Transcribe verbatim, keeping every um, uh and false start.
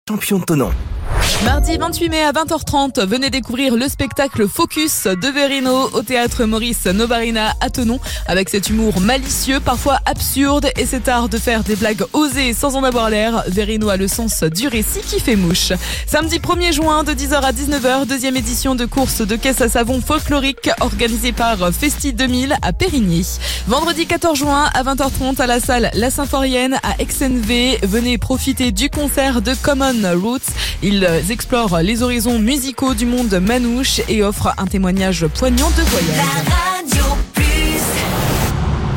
champion de Thonon. Mardi vingt-huit mai à vingt heures trente, venez découvrir le spectacle Focus de Verino au théâtre Maurice Novarina à Thonon. Avec cet humour malicieux, parfois absurde et cet art de faire des blagues osées sans en avoir l'air, Verino a le sens du récit qui fait mouche. Samedi premier juin de dix heures à dix-neuf heures, deuxième édition de course de caisse à savon folklorique organisée par Festi deux mille à Périgny. Vendredi quatorze juin à vingt heures trente à la salle La Symphorienne à X N V, venez profiter du concert de Common Roots. Ils explorent les horizons musicaux du monde manouche et offrent un témoignage poignant de voyage.